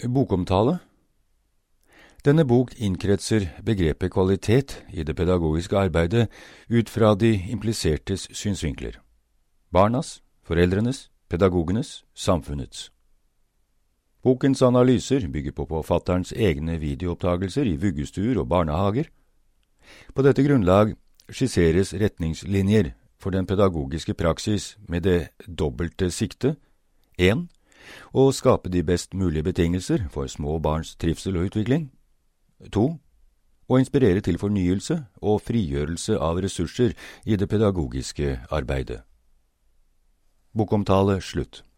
Bokomtale. Denne bok innkretser begrepet kvalitet i det pedagogiske arbeidet ut fra de implisertes synsvinkler. Barnas, foreldrenes, pedagogenes, samfunnets. Bokens analyser bygger på forfatterens egne videoopptagelser i vuggestuer og barnehager. På dette grunnlag skisseres retningslinjer for den pedagogiske praksis med det dobbelte sikte: 1. Å skape de best mulige betingelser for små barns trivsel og utvikling. 2. Å inspirere til fornyelse og frigjørelse av ressurser i det pedagogiske arbeidet. Bokomtale slutt.